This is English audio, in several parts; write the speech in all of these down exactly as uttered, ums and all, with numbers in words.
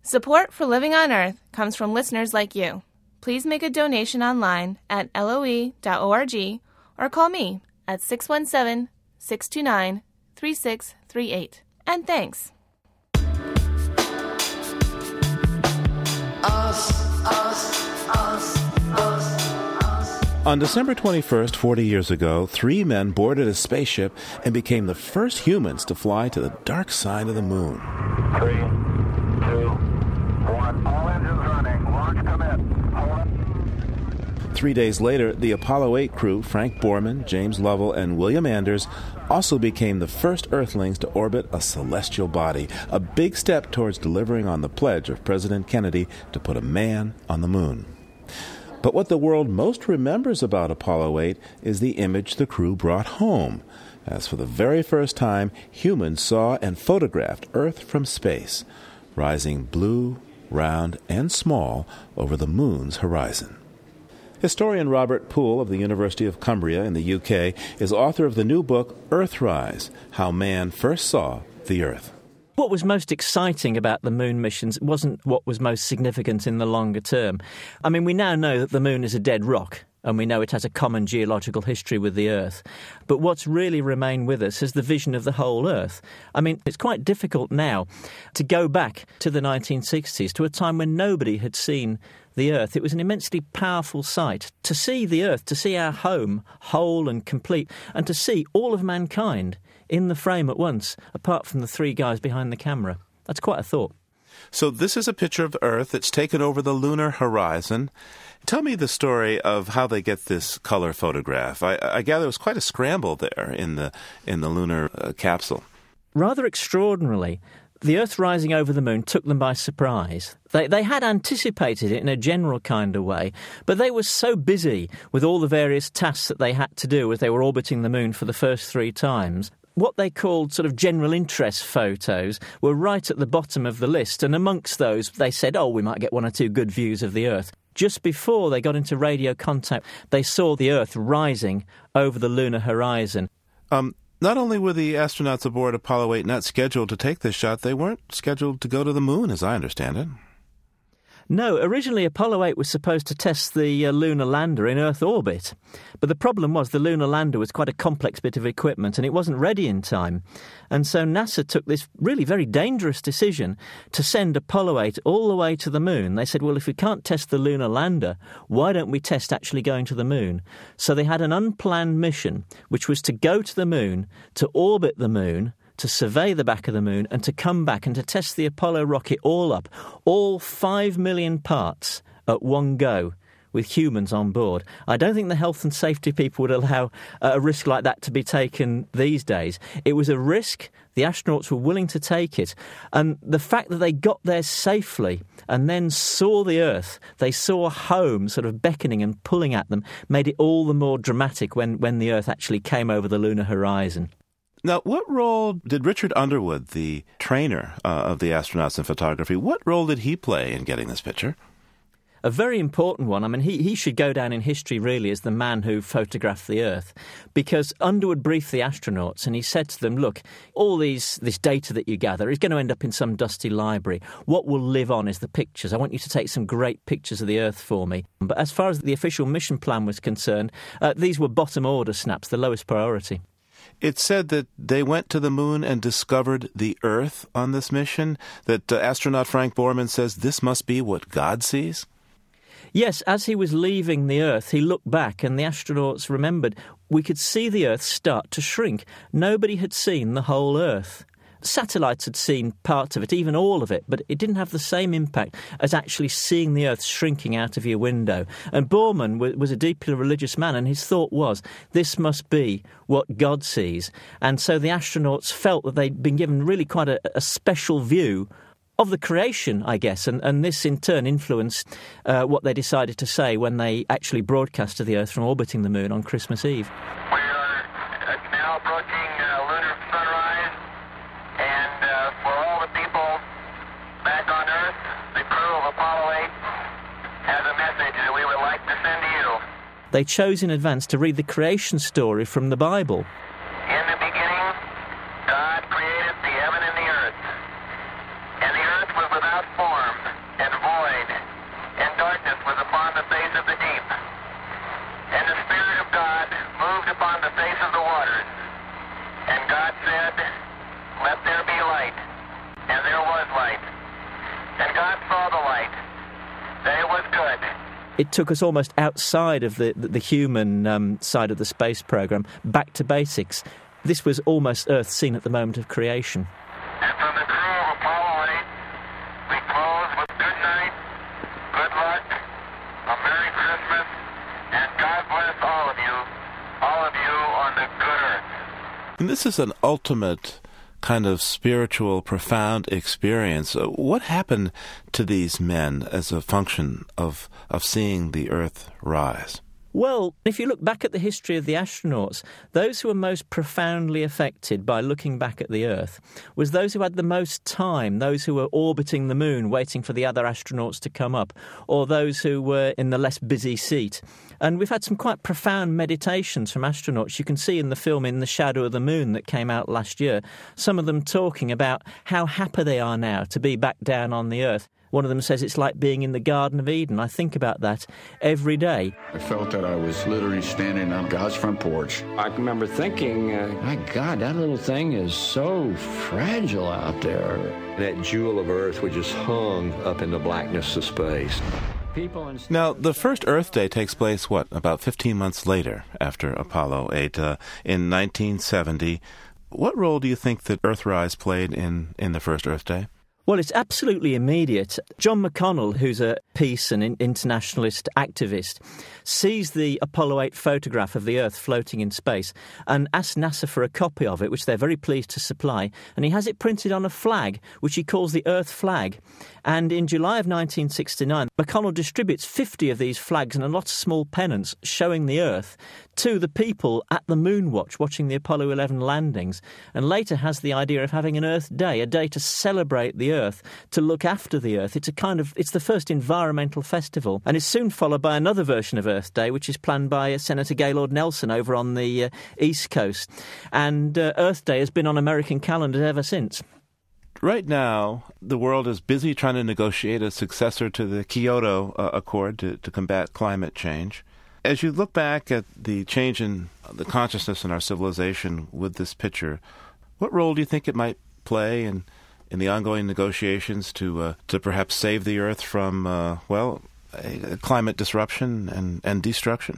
Support for Living on Earth comes from listeners like you. Please make a donation online at L O E dot org or call me at six one seven, six two nine, three six three eight. And thanks. Us, us, us, us, us. On December twenty-first, forty years ago, three men boarded a spaceship and became the first humans to fly to the dark side of the moon. Three, two, one. All engines running. Launch commit. Hold on. Three days later, the Apollo eight crew, Frank Borman, James Lovell, and William Anders, also became the first Earthlings to orbit a celestial body, a big step towards delivering on the pledge of President Kennedy to put a man on the moon. But what the world most remembers about Apollo eight is the image the crew brought home, as for the very first time, humans saw and photographed Earth from space, rising blue, round, and small over the moon's horizon. Historian Robert Poole of the University of Cumbria in the U K is author of the new book Earthrise, How Man First Saw the Earth. What was most exciting about the moon missions wasn't what was most significant in the longer term. I mean, we now know that the moon is a dead rock, and we know it has a common geological history with the Earth. But what's really remained with us is the vision of the whole Earth. I mean, it's quite difficult now to go back to the nineteen sixties, to a time when nobody had seen the Earth. It was an immensely powerful sight to see the Earth, to see our home whole and complete, and to see all of mankind in the frame at once, apart from the three guys behind the camera. That's quite a thought. So this is a picture of Earth that's taken over the lunar horizon. Tell me the story of how they get this color photograph. I, I gather it was quite a scramble there in the in the lunar uh, capsule. Rather extraordinarily, the Earth rising over the moon took them by surprise. They they had anticipated it in a general kind of way, but they were so busy with all the various tasks that they had to do as they were orbiting the moon for the first three times. What they called sort of general interest photos were right at the bottom of the list, and amongst those they said, oh, we might get one or two good views of the Earth. Just before they got into radio contact, they saw the Earth rising over the lunar horizon. Um, not only were the astronauts aboard Apollo eight not scheduled to take this shot, they weren't scheduled to go to the moon, as I understand it. No, originally Apollo eight was supposed to test the uh, lunar lander in Earth orbit. But the problem was the lunar lander was quite a complex bit of equipment and it wasn't ready in time. And so NASA took this really very dangerous decision to send Apollo eight all the way to the moon. They said, well, if we can't test the lunar lander, why don't we test actually going to the moon? So they had an unplanned mission, which was to go to the moon, to orbit the moon, to survey the back of the moon and to come back and to test the Apollo rocket all up, all five million parts at one go with humans on board. I don't think the health and safety people would allow a risk like that to be taken these days. It was a risk. The astronauts were willing to take it. And the fact that they got there safely and then saw the Earth, they saw home sort of beckoning and pulling at them, made it all the more dramatic when, when the Earth actually came over the lunar horizon. Now, what role did Richard Underwood, the trainer uh, of the astronauts in photography, what role did he play in getting this picture? A very important one. I mean, he, he should go down in history, really, as the man who photographed the Earth, because Underwood briefed the astronauts and he said to them, look, all these this data that you gather is going to end up in some dusty library. What will live on is the pictures. I want you to take some great pictures of the Earth for me. But as far as the official mission plan was concerned, uh, these were bottom order snaps, the lowest priority. It's said that they went to the moon and discovered the Earth on this mission, that uh, astronaut Frank Borman says this must be what God sees? Yes, as he was leaving the Earth, he looked back and the astronauts remembered we could see the Earth start to shrink. Nobody had seen the whole Earth. Satellites had seen parts of it, even all of it, but it didn't have the same impact as actually seeing the Earth shrinking out of your window. And Borman was a deeply religious man, and his thought was, this must be what God sees. And so the astronauts felt that they'd been given really quite a, a special view of the creation, I guess, and, and this in turn influenced uh, what they decided to say when they actually broadcast to the Earth from orbiting the moon on Christmas Eve. We are now approaching uh, lunar sunrise, and uh, for all the people back on Earth, the crew of Apollo eight has a message that we would like to send to you. They chose in advance to read the creation story from the Bible. In the beginning, God created the heaven and the earth, and the earth was without form and God saw the light, that it was good. It took us almost outside of the, the, the human um, side of the space program, back to basics. This was almost Earth seen at the moment of creation. And from the crew of Apollo eight, we close with good night, good luck, a Merry Christmas, and God bless all of you, all of you on the good Earth. And this is an ultimate kind of spiritual, profound experience. Uh, What happened to these men as a function of of seeing the Earth rise? Well, if you look back at the history of the astronauts, those who were most profoundly affected by looking back at the Earth was those who had the most time, those who were orbiting the moon waiting for the other astronauts to come up, or those who were in the less busy seat. And we've had some quite profound meditations from astronauts. You can see in the film In the Shadow of the Moon that came out last year, some of them talking about how happy they are now to be back down on the Earth. One of them says it's like being in the Garden of Eden. I think about that every day. I felt that I was literally standing on God's front porch. I remember thinking, uh, my God, that little thing is so fragile out there. That jewel of Earth was just hung up in the blackness of space. People in... Now, the first Earth Day takes place, what, about fifteen months later after Apollo eight, uh, in nineteen seventy. What role do you think that Earthrise played in, in the first Earth Day? Well, it's absolutely immediate. John McConnell, who's a peace and internationalist activist, sees the Apollo eight photograph of the Earth floating in space and asks NASA for a copy of it, which they're very pleased to supply, and he has it printed on a flag, which he calls the Earth flag. And in July of nineteen sixty-nine, McConnell distributes fifty of these flags and a lot of small pennants showing the Earth to the people at the Moonwatch watching the Apollo eleven landings, and later has the idea of having an Earth Day, a day to celebrate the Earth, to look after the Earth. It's a kind of, it's the first environmental festival, and it's soon followed by another version of Earth Day, which is planned by Senator Gaylord Nelson over on the uh, East Coast. And uh, Earth Day has been on American calendars ever since. Right now, the world is busy trying to negotiate a successor to the Kyoto uh, Accord to, to combat climate change. As you look back at the change in the consciousness in our civilization with this picture, what role do you think it might play in, in the ongoing negotiations to uh, to perhaps save the Earth from, uh, well, a, a climate disruption and, and destruction?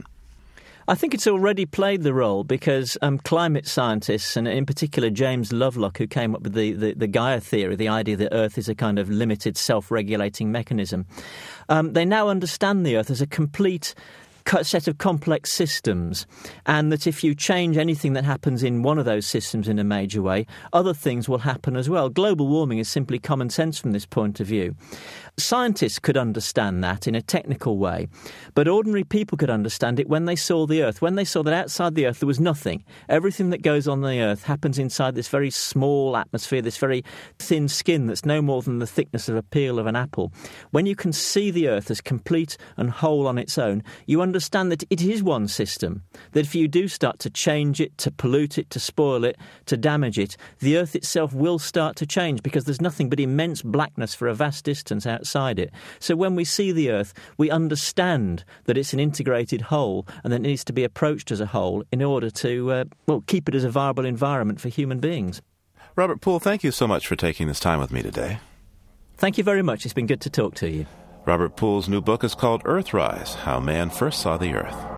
I think it's already played the role because um, climate scientists, and in particular James Lovelock, who came up with the, the, the Gaia theory, the idea that Earth is a kind of limited self-regulating mechanism, um, they now understand the Earth as a complete set of complex systems, and that if you change anything that happens in one of those systems in a major way, other things will happen as well. Global warming is simply common sense from this point of view. Scientists could understand that in a technical way, but ordinary people could understand it when they saw the Earth, when they saw that outside the Earth there was nothing. Everything that goes on the Earth happens inside this very small atmosphere, this very thin skin that's no more than the thickness of a peel of an apple. When you can see the Earth as complete and whole on its own, you understand understand that it is one system, that if you do start to change it, to pollute it, to spoil it, to damage it, the Earth itself will start to change because there's nothing but immense blackness for a vast distance outside it. So when we see the Earth, we understand that it's an integrated whole and that it needs to be approached as a whole in order to, uh, well, keep it as a viable environment for human beings. Robert Poole, thank you so much for taking this time with me today. Thank you very much. It's been good to talk to you. Robert Poole's new book is called Earthrise, How Man First Saw the Earth.